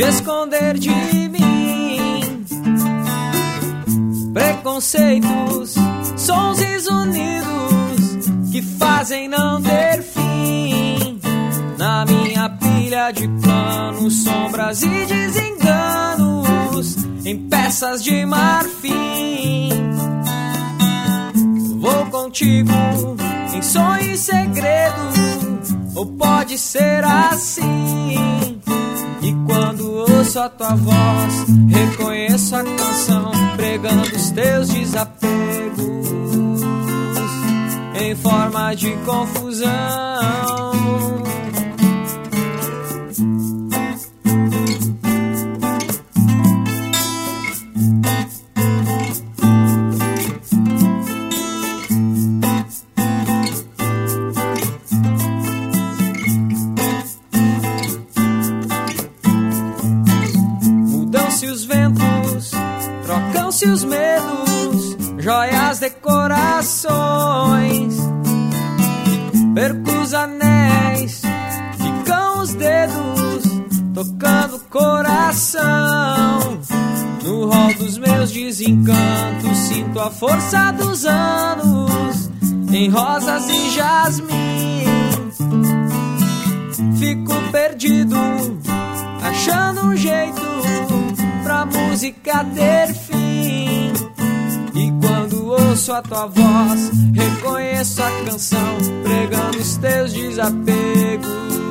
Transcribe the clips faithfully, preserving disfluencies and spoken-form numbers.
te esconder de mim. Preconceitos, sons desunidos que fazem não ter fim. Na minha pilha de planos, sombras e desenganos em peças de marfim. Vou contigo em sonho e segredo, ou pode ser assim. E quando ouço a tua voz, reconheço a canção pregando os teus desapegos em forma de confusão. Trocam-se os medos, joias, decorações. Perco os anéis, ficam os dedos, tocando o coração. No rol dos meus desencantos, sinto a força dos anos, em rosas e jasmim. Fico perdido, achando um jeito pra música ter fim. E quando ouço a tua voz, reconheço a canção pregando os teus desapegos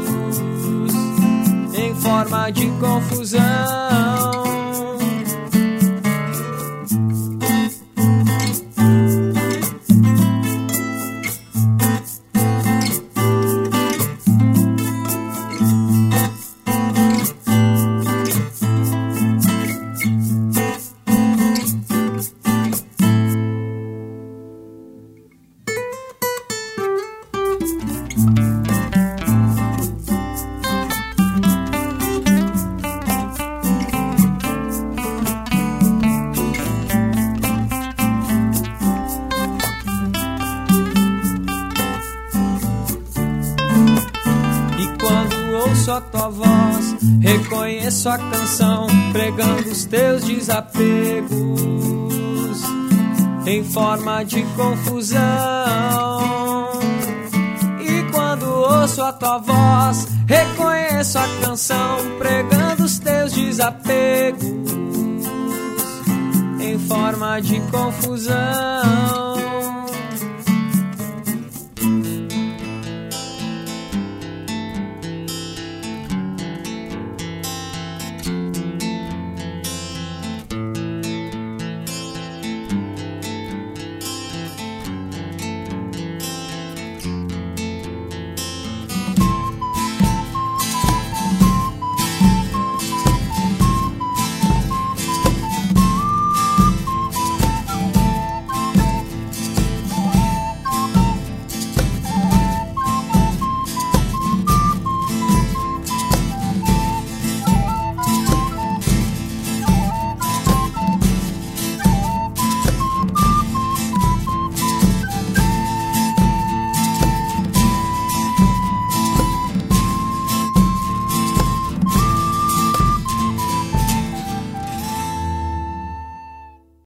em forma de confusão. A tua voz, reconheço a canção pregando os teus desapegos em forma de confusão. E quando ouço a tua voz, reconheço a canção pregando os teus desapegos em forma de confusão.